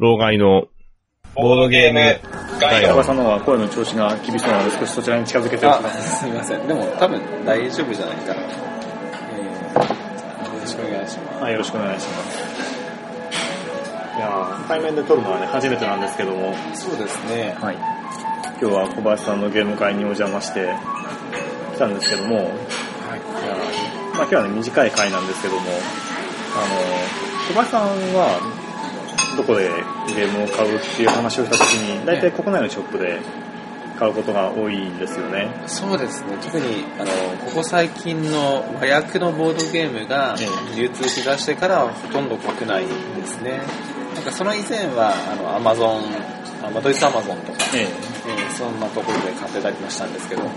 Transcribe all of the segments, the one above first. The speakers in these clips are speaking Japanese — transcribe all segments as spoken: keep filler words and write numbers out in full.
老害のボードゲームガイド。 小川さんの方は声の調子が厳しそうなので少しそちらに近づけておきます。 すみません。でも多分大丈夫じゃないかな。えー、よろしくお願いします。 はい、よろしくお願いします。いや対面で撮るのはね初めてなんですけども。 そうですね。 はい。今日は小林さんのゲーム会にお邪魔して来たんですけども、はい。いやまあ今日はね短い会なんですけども、あの小林さんはどこでゲームを買うっていう話をしたときに大体国内のショップで買うことが多いんですよね。 そうですね。特にあのここ最近の和訳のボードゲームが流通しだしてからはほとんど国内ですね。なんかその以前はあのアマゾン、ドイツアマゾンとか、えええー、そんなところで買ってたりもしたんですけど。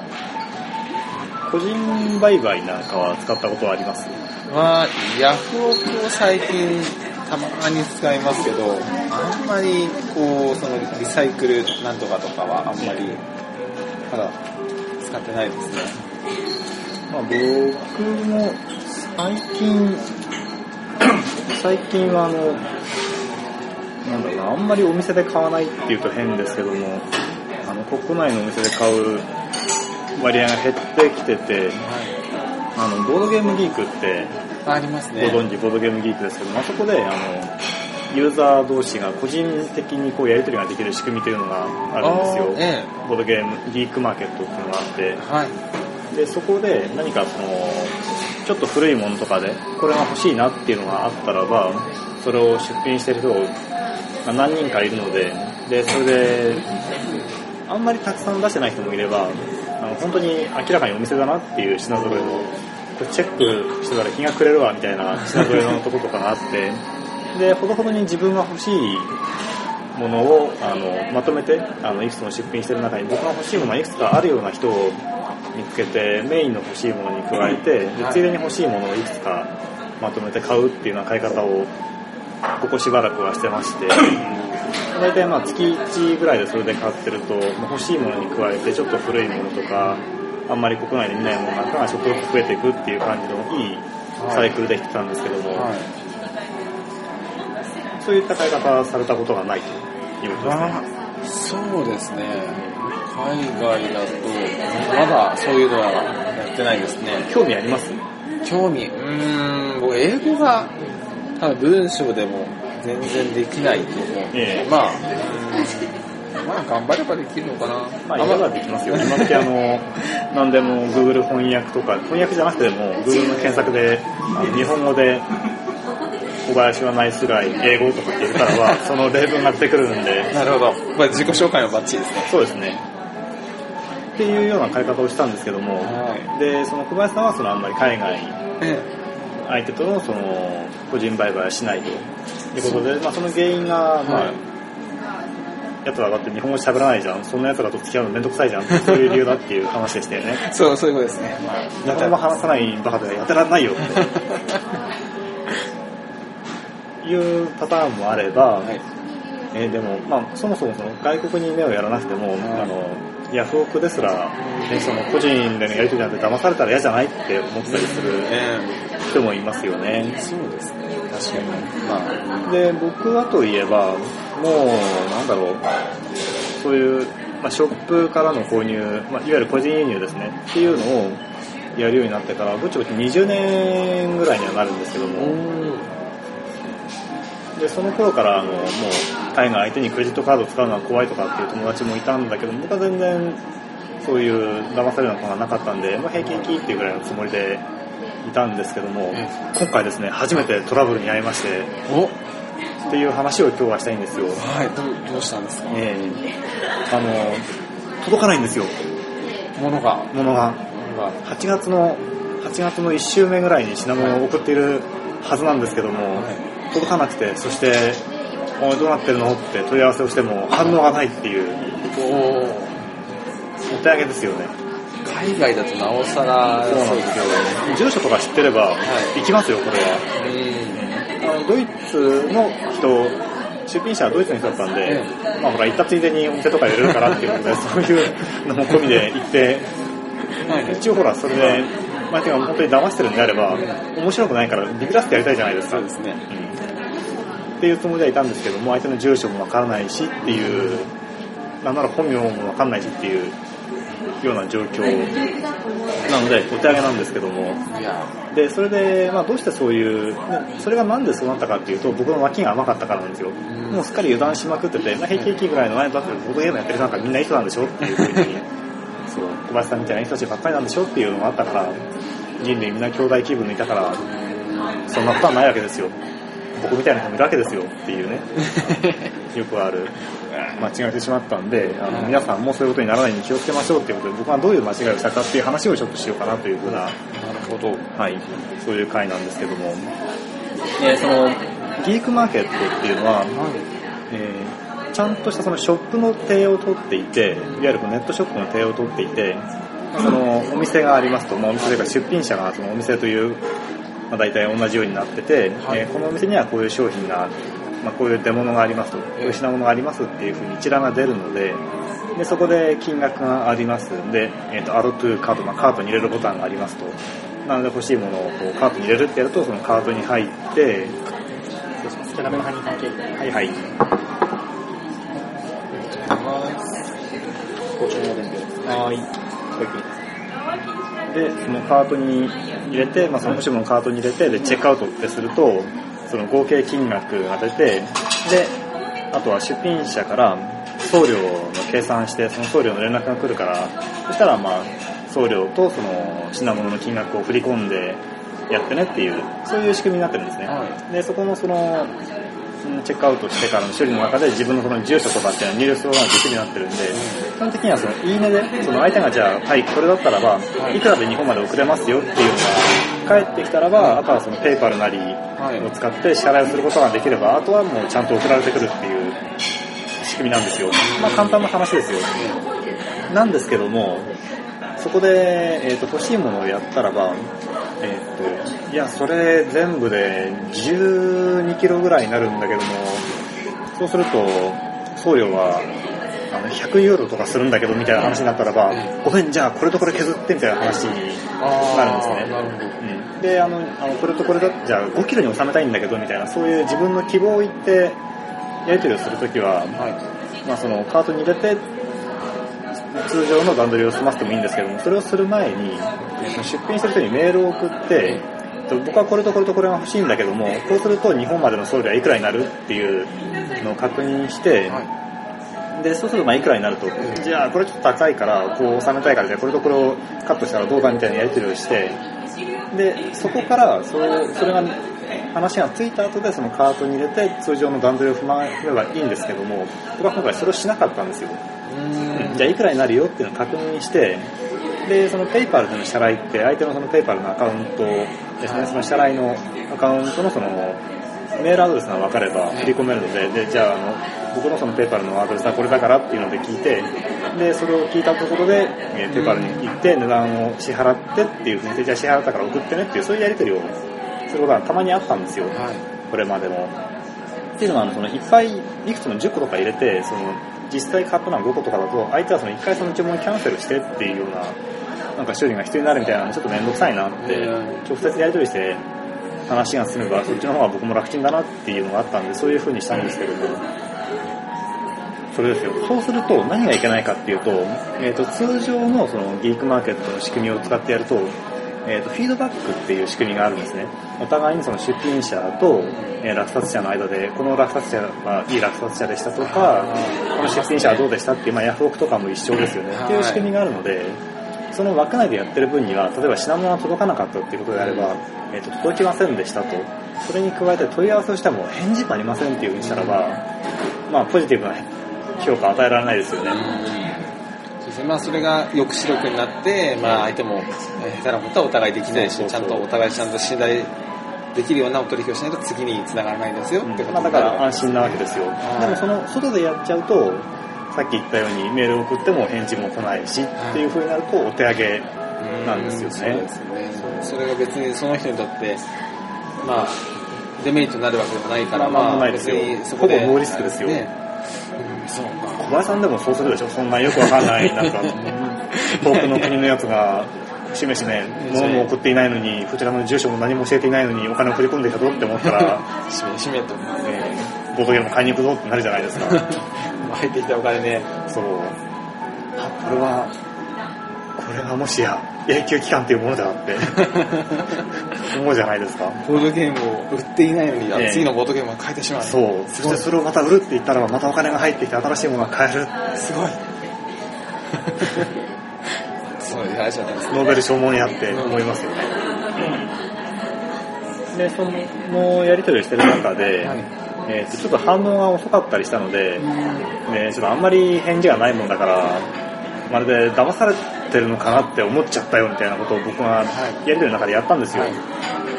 個人売買なんかは使ったことはあります？ はヤフオクを最近たまに使いますけど、あんまりこうそのリサイクルなんとかとかはあんまりまだ使ってないですね。 まあ、僕も最近最近はあのなんだろうな、あんまりお店で買わないっていうと変ですけども、あの国内のお店で買う割合が減ってきてて、はい、あのボードゲームギークってありますね。 ご存知ボードゲームギークですけども、あそこであのユーザー同士が個人的にこうやり取りができる仕組みというのがあるんですよ。ええ、ボードゲームギークマーケットっていうのがあって、はい、でそこで何かそのちょっと古いものとかでこれが欲しいなっていうのがあったらば、それを出品してる人が何人かいるので、でそれであんまりたくさん出してない人もいれば、あの本当に明らかにお店だなっていう品揃えのチェックしてたら日が暮れるわみたいな品揃えのところとかがあってでほどほどに自分が欲しいものをあのまとめてあのいくつも出品してる中に僕が欲しいものがいくつかあるような人を見つけてメインの欲しいものに加えてでついでに欲しいものをいくつかまとめて買うっていうような買い方をここしばらくはしてまして大体まあ月いちぐらいでそれで買ってると欲しいものに加えてちょっと古いものとかあんまり国内で見ないものなんかがちょっとずつ増えていくっていう感じのいいサイクルできてたんですけども、はい、そういった買い方されたことがないということですね。そうですね。海外だとまだそういうのはやってないですね。 興味あります？ 興味うーん僕英語が多分文章でも全然できないと思うので、えー、まあまあ頑張ればできるのかな。 まあ今はできますよ。今時あの何でも Google 翻訳とか翻訳じゃなくても Google の検索で日本語で小林はナイスガイ英語とかって言ったらはその例文が出てくるんで。 なるほど。まあ自己紹介もバッチリですね。 そうですね。っていうような買い方をしたんですけども、はい、でその小林さんはそのあんまり海外相手とのその個人売買はしないということで、まあその原因がまあ、はいやつらだって日本語喋らないじゃん、そんなやつらと付き合うのめんどくさいじゃん、そういう理由だっていう話でしたよね。 そうそういうことですね。まあ、 日本語話さないバカでやってらんないよっていうパターンもあれば、はいえー、でも、まあ、そもそもその外国に目をやらなくても、はい、あのヤフオクですら、ね、その個人でのやり取りなんて騙されたら嫌じゃないって思ったりする人もいますよね。 そうですね。確かに。 まあ、で僕はといえばもうなんだろうそういう、まあ、ショップからの購入、まあ、いわゆる個人輸入ですねっていうのをやるようになってからぼちぼちにじゅうねんぐらいにはなるんですけどもでその頃からあのもう海外相手にクレジットカードを使うのは怖いとかっていう友達もいたんだけど僕は全然そういう騙されるようなことがなかったんで、まあ、平気平気っていうぐらいのつもりでいたんですけども、うん、今回ですね初めてトラブルに遭いましておっていう話を今日はしたいんですよ。 はい、どう、どうしたんですか？ えー、あの届かないんですよ。 物が物がはちがつのはちがつのいっ週目ぐらいに品物を送っているはずなんですけども、はい、届かなくてそしておいどうなってるのって問い合わせをしても反応がないっていうおお手上げですよね。 海外だとなおさらそうなんですよ。住所とか知ってれば行きますよ、はい、これは。あのドイツの人出品者はドイツの人だったんで、うん、まあほら行ったついでにお店とか入れるからっていうことでそういうのも込みで行って、はい、一応ほらそれでまあてか本当に騙してるんであれば面白くないからビビらせてやりたいじゃないですか。 そうですね。 うん、 っていうつもりではいたんですけども、相手の住所もわからないしっていう、なんなら本名もわかんないしっていうような状況なのでお手上げなんですけども、でそれで、まあ、どうしてそういう、それがなんでそうなったかっていうと、僕の脇が甘かったからなんですよ。もうすっかり油断しまくってて、まあ、平気平気ぐらいの前だってボードゲームやってるなんかみんないい人なんでしょっていうふうにそう小林さんみたいな人たちばっかりなんでしょっていうのがあったから、人類みんな兄弟気分でいたから、そんなことはないわけですよ、僕みたいな人もいるわけですよっていうねよくある間違えてしまったんで、あの皆さんもそういうことにならないように気をつけましょうっていうことで、僕はどういう間違いをしたかっていう話をちょっとしようかなというふうな、なるほど、はい、そういう回なんですけども、えー、そのギークマーケットっていうのは、えー、ちゃんとしたそのショップの手を取っていて、いわゆるネットショップの手を取っていて、そのお店がありますと、まあ、お店というか出品者がそのお店という、まあ、大体同じようになってて、はい、えー、このお店にはこういう商品が、まあ、こういう出物がありますと、こういう品物がありますっていうふうに一覧が出るので、でそこで金額がありますんで、えー、とアドトゥーカート、まあ、カートに入れるボタンがありますと、なので欲しいものをこうカートに入れるってやると、そのカートに入って、 じゃあ画面の範囲関係はいはい、 ご注文伝票はい、でそのカートに入れて、まあ、その欲しいものをカートに入れて、でチェックアウトってすると、その合計金額が出て、であとは出品者から送料の計算して、その送料の連絡が来るから、そしたらまあ送料とその品物の金額を振り込んでやってねっていう、そういう仕組みになってるんですね、はい、でそこのそのチェックアウトしてからの処理の中で自分のその住所とかっていうのは入力することができるようになってるんで、基本的にはそのいいねでその相手がじゃあはいこれだったらばいくらで日本まで送れますよっていうのが返ってきたらば、あとはそのペイパルなりを使って支払いをすることができれば、あとはもうちゃんと送られてくるっていう仕組みなんですよ。まあ簡単な話ですよ。なんですけども、そこで、えー、と欲しいものをやったらば、えー、といやそれ全部でじゅうにキロぐらいになるんだけども、そうすると送料はあのひゃくユーロとかするんだけどみたいな話になったらば、ごめんじゃあこれとこれ削ってみたいな話になるんですね。なるほど、うん、であのあのこれとこれだじゃあごキロに収めたいんだけどみたいな、そういう自分の希望を言ってやり取りをするときは、はい、まあ、そのカートに入れて通常の段取りを済ませてもいいんですけども、それをする前に出品してる人にメールを送って、僕はこれとこれとこれが欲しいんだけども、こうすると日本までの送料はいくらになるっていうのを確認して、はい、でそうするとまあいくらになると、じゃあこれちょっと高いからこう収めたいから、じゃあこれとこれをカットしたらどうだみたいなやり取りをして、でそこからそれ、それが話がついた後でそのカートに入れて通常の段取りを踏まえればいいんですけども、僕は今回それをしなかったんですよ。うん、じゃあいくらになるよっていうのを確認して、でそのペイパルでの支払いって相手のそのペイパルのアカウントですね、その支払いのアカウントのそのメールアドレスが分かれば振り込めるので、でじゃあ、あの僕のそのペイパルのアドレスはこれだからっていうので聞いて、でそれを聞いたところで、えー、ペイパルに行って値段を支払ってっていうふうにして、じゃあ支払ったから送ってねっていう、そういうやり取りをすることがたまにあったんですよ、はい、これまでも。っていうのはそのいっぱいいくつもじゅっことか入れて、その実際買ったのはごことかだと、相手はそのいっかいその注文をキャンセルしてっていうようななんか処理が必要になるみたいなのちょっと面倒くさいなって、直接やり取りして話が進めばそっちの方が僕も楽ちんだなっていうのがあったんで、そういう風にしたんですけども、それですよ。そうすると何がいけないかっていうと、えーと通常のそのギークマーケットの仕組みを使ってやると、えーとフィードバックっていう仕組みがあるんですね。お互いにその出品者と、えー、落札者の間で、この落札者はいい落札者でしたとか、この出品者はどうでしたっていう、まあ、ヤフオクとかも一緒ですよね、はい、っていう仕組みがあるので、その枠内でやってる分には、例えば品物が届かなかったっていうことであれば、えーと届きませんでしたと、それに加えて問い合わせをしても返事もありませんっていうふうにしたらば、まあポジティブな評価を与えられないですよね。 まあ、それが抑止力になって、まあ、相手も下手なことはお互いできないし、ちゃんとお互いちゃんと信頼できるようなお取引をしないと次に繋がらないですよってこと、 うん、まあ、だから安心なわけですよ。でもその外でやっちゃうと、さっき言ったようにメールを送っても返事も来ないし、はい、っていう風になるとお手上げなんですよね。 そうですね。それが別にその人にとってまあデメリットになるわけでもないから、 まあ、まあ、ないですよ。ほぼノーリスクですよ。ね、 うん、そうか。 小林さんでもそうするでしょ。そんなよくわかんないなんか遠くの国のやつがしめしめ物も送っていないのに、こちらの住所も何も教えていないのにお金を振り込んできたぞって思ったらしめしめと、 ね、 ボードゲーム買いに行くぞってなるじゃないですか。 入ってきたお金ね。 そう。あ、これは、これはもしや永久期間というものだって思うじゃないですか。 ボードゲームを売っていないのに、ええ、次のボードゲームを買えてしまう。 そう。そしてそれをまた売るって言ったらまたお金が入ってきて新しいものが買える。 すごい。そういう話じゃないですか。 ノーベル賞もんやって思いますよね。で、そのやり取りをしてる中で、はい、えー、とちょっと反応が遅かったりしたので、ね、ちょっとあんまり返事がないもんだから、まるで騙されてるのかなって思っちゃったよみたいなことを僕がやり取りの中でやったんですよ。はい、うん、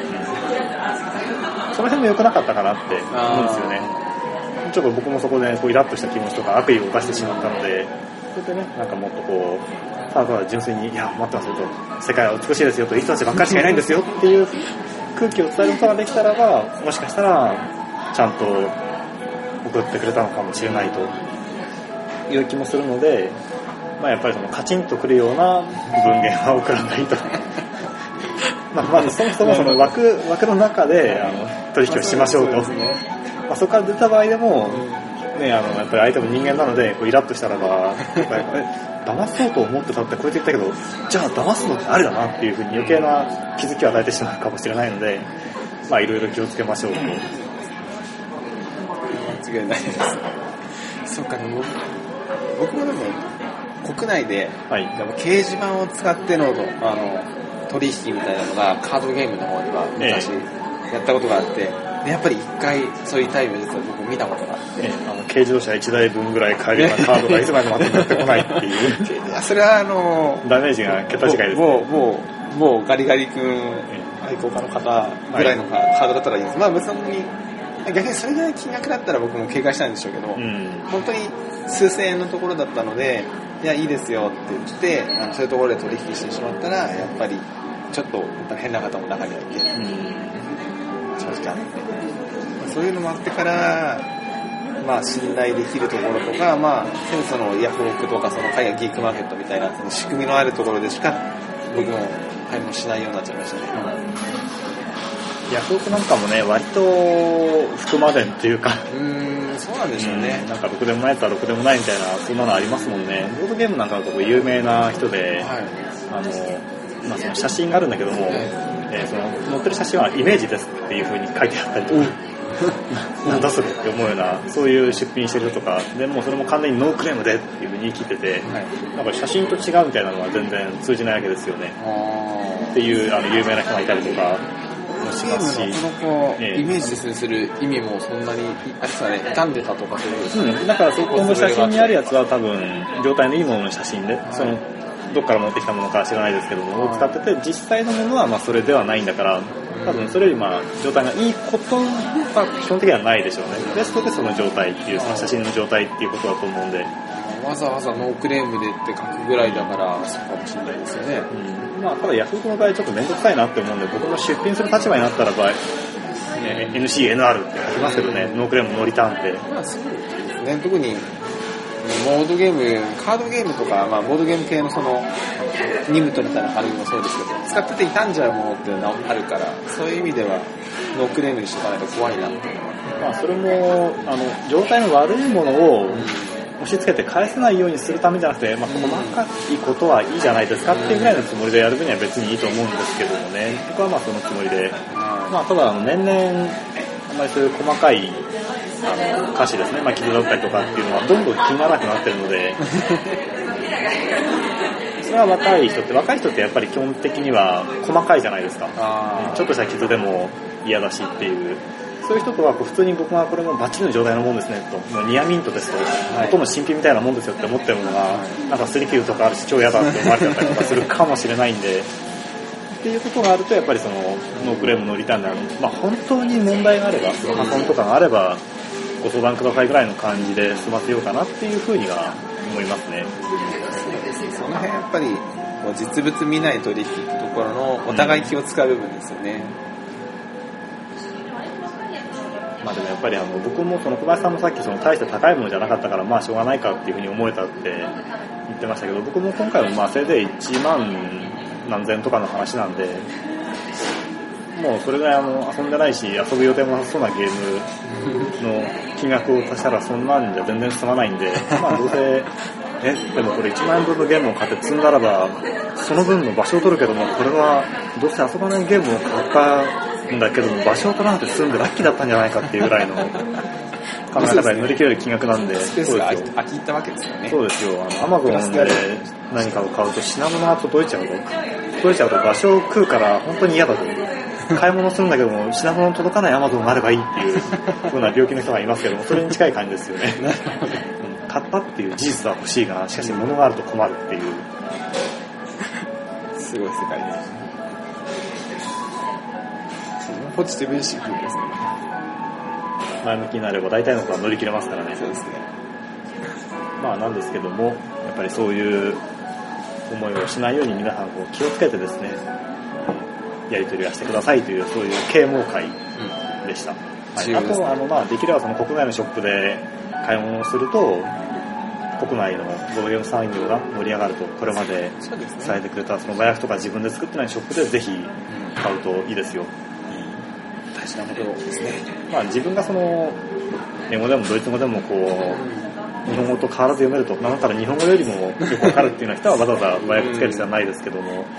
その辺も良くなかったかなって思うんですよね。ちょっと僕もそこでこうイラッとした気持ちとか悪意を犯してしまったので、それでね、なんかもっとこう、ただただ純粋に、いや、待ってますよと、世界は美しいですよと、いい人たちばっかりしかいないんですよっていう空気を伝えることができたらば、もしかしたら、ちゃんと送ってくれたのかもしれないという気もするので、まあやっぱりそのカチンとくるような文言は送らないと。まあまずそもそもその枠、枠の中であの取引をしましょうと。まあそこから出た場合でも、ね、あのやっぱり相手も人間なのでこうイラッとしたらば、やっぱり騙そうと思ってたってこうやって言ったけど、じゃあ騙すのってありだなっていうふうに余計な気づきを与えてしまうかもしれないので、まあいろいろ気をつけましょうと。 間違いないです。そうか、僕、僕もでも国内で、はい、でも掲示板を使ってのあの取引みたいなのがカードゲームの方には昔やったことがあって、ええ、でやっぱり一回そういうタイプ実は僕見たことがあって、ええ、 あの軽自動車いちだいぶんぐらい買えるようなカードがいつまでも待ってこないっていうそれはあのダメージが桁違いですね。 もうもうもうガリガリ君愛好家の方ぐらいのカードだったらいいです。まあ別に逆にそれぐらい金額だったら僕も警戒したいんでしょうけど、うん、本当に数千円のところだったので、いやいいですよって言ってあのそういうところで取引してしまったらやっぱりちょっと変な方も中にはいて、うん、正直あってそういうのもあってからまあ信頼できるところとか、まあそのヤフオクとかその海外ギークマーケットみたいなその仕組みのあるところでしか僕も買い物しないようになっちゃいましたね。 うん、ヤフオクなんかもね割と含まれんっていうか、 うーんそうなんでしょうね。 うん、なんかろくでもないやつはろくでもないみたいなそんなのありますもんね。ボードゲームなんかだと有名な人で、はい、あのまあその写真があるんだけども、はい、えー、その載ってる写真はイメージですっていう風に書いてあったりとか。なんだそれって思うようなそういう出品してるとかでもそれも完全にノークレームでっていう風に言い切ってて、はい、なんか写真と違うみたいなのは全然通じないわけですよねっていうあの有名な人がいたりとかもしますし、 ゲームのこのイメージでする意味もそんなにあれですかね傷んでたとかそういうですね、 うん、だからそこの写真にあるやつは多分状態のいいものの写真で、はい、そのどっから持ってきたものか知らないですけども、はい、使ってて実際のものはまあそれではないんだから多分それよりまあ状態がいいことは基本的にはないでしょうね。ベストでその状態っていうその写真の状態っていうことだと思うんで、 わざわざノークレームでって書くぐらいだからそうかもしれないですよね。 うん、まあただヤフオクの場合ちょっと面倒くさいなって思うんで僕も出品する立場になったらば、ね、エヌシーエヌアール って書きますけどね、ノークレームノーリターンって。 まあそうですね。特にボードゲーム、カードゲームとか、まあ、ボードゲーム系のそのニムトみたいな軽いもそうですけど、使ってて傷んじゃうものっていうのがあるから、そういう意味ではノークレームにしとかないと怖いなっていうのは。 まあそれもあの状態の悪いものを押し付けて返せないようにするためじゃなくて、まあ細かいことはいいじゃないですかっていうぐらいのつもりでやる分には別にいいと思うんですけどもね。僕はまあそのつもりで、まあただ年々あんまりそういう細かいあの歌詞ですね、まあ、傷だったりとかっていうのはどんどん気にならなくなってるのでそれは若い人って若い人ってやっぱり基本的には細かいじゃないですか。あちょっとした傷でも嫌だしっていうそういう人とはこう普通に僕はこれもバッチリの状態のもんですねともうニアミントですと、はい、ほとんど新品みたいなもんですよって思ってるのがなんかすり切るとかあるし超嫌だって思われちゃったりとかするかもしれないんでっていうことがあるとやっぱりそのノークレームのリターンである、まあ、本当に問題があれば破損とかがあればご相談くださいぐらいの感じで済ませようかなっていうふうには思いますね。 その辺やっぱりこう実物見ない取引ってところのお互い気を使う部分ですよね。 うん、まあでもやっぱりあの僕もその小林さんもさっきその大して高いものじゃなかったからまあしょうがないかっていうふうに思えたって言ってましたけど僕も今回もまあせいぜいいちまん何千とかの話なんでもうそれぐらいあの遊んでないし遊ぶ予定もなさそうなゲームの金額を足したらそんなんじゃ全然進まないんで、まあどうせ、え、でもこれいちまんえんぶんのゲームを買って積んだらば、その分の場所を取るけども、これはどうせ遊ばないゲームを買ったんだけども、場所を取らなくて済んでラッキーだったんじゃないかっていうぐらいの考え方に乗り切れる金額なんで、 スペースが空き入ったわけですよね。 そうですよ。あの、アマゾンで何かを買うと品物が届いちゃうと、届いちゃうと場所を食うから本当に嫌だと。買い物するんだけども、品物届かないアマゾンがあればいいっていうふうな病気の人がいますけども、それに近い感じですよね。買ったっていう事実は欲しいが、しかし物があると困るっていう。 すごい世界です。ポジティブ意識ですね。 前向きになれば大体のことは乗り切れますからね。 そうですね。 まあなんですけども、やっぱりそういう思いをしないように皆さんこう気をつけてですね、やり取りはしてくださいという、そういう啓蒙会でした。うん、はい、あと、あの、まあ、できればその国内のショップで買い物をすると、国内のボードゲーム産業が盛り上がると、これまで伝えてくれたその和訳とか自分で作ってないショップでぜひ買うといいですよ。 うん、大事なことですね。 まあ、自分がその、英語でもドイツ語でもこう、日本語と変わらず読めると、なんだったら日本語よりもよくわかるっていうような人はわざわざ和訳つける必要はないですけども、うん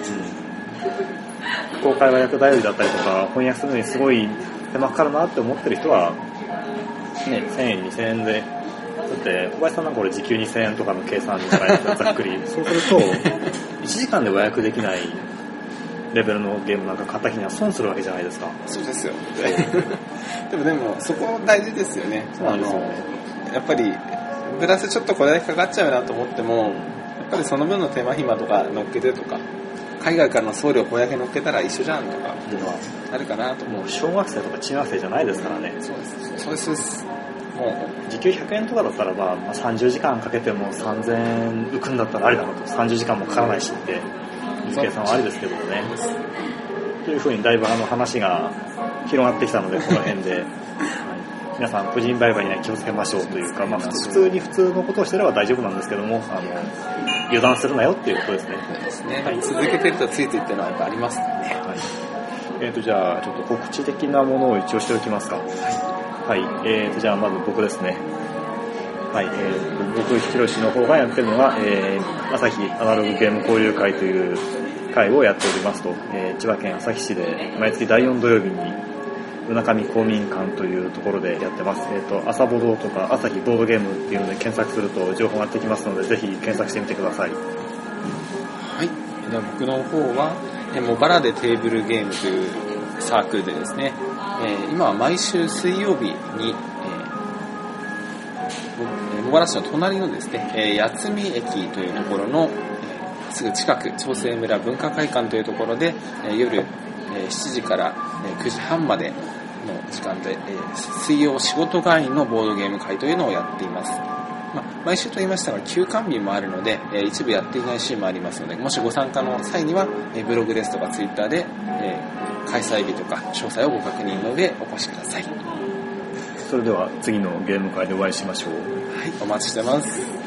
公開和訳頼りだったりとか翻訳するのにすごい手間かかるなって思ってる人は、ね、せんえんにせんえんで、だって小林さんなんかこれ時給にせんえんとかの計算じゃないですか、ざっくり。そうするといちじかんで和訳できないレベルのゲームなんか買った日には損するわけじゃないですか。 そうですよ。でもでもそこ大事ですよね。 そうなんですよね。 やっぱりプラスちょっとこれだけかかっちゃうなと思っても、やっぱりその分の手間暇とか乗っけてとか。海外からの送料これだけ乗っけたら一緒じゃんとかっていうのはあるかなと思う。 もう小学生とか中学生じゃないですからね。 そうです。そうです。もう時給ひゃくえんとかだったらば、まあ、さんじゅうじかんかけてもさんぜんえん浮くんだったらありだなと。さんじゅうじかんもかからないしっていう計算はありですけどもね。というふうにだいぶあの話が広がってきたので、この辺で皆さん個人売買には気をつけましょうというか、まあ、普通に普通のことをしてれば大丈夫なんですけども、あの油断するなよっていうことですね。 そうですね。はい、続けてるとついていってのはやっぱありますね。はい。 えっ、ー、とじゃあちょっと告知的なものを一応しておきますか。はい。はい。えっ、ー、とじゃあまず僕ですね。はい。えっ、ー、と僕ひろしの方がやってるのが、えー、朝日アナログゲーム交流会という会をやっておりますと、えー、千葉県旭市で毎月だいよん土曜日にうなかみ公民館というところでやってます。えっ、ー、と、朝ボドとか朝日ボードゲームっていうので検索すると情報が出てきますので、ぜひ検索してみてください。 はい。じゃあ僕の方は、えモバラでテーブルゲームというサークルでですね、えー、今は毎週水曜日に、えー、茂原市の隣のですね、えー、八海駅というところの、えー、すぐ近く、長生村文化会館というところで、えー、夜、えー、しちじからくじはんまでの時間で、えー、水曜仕事帰りのボードゲーム会というのをやっています。まあ、毎週と言いましたが休館日もあるので、えー、一部やっていない週もありますので、もしご参加の際には、えー、ブログですとかツイッターで、えー、開催日とか詳細をご確認の上お越しください。 それでは次のゲーム会でお会いしましょう。 はい、お待ちしてます。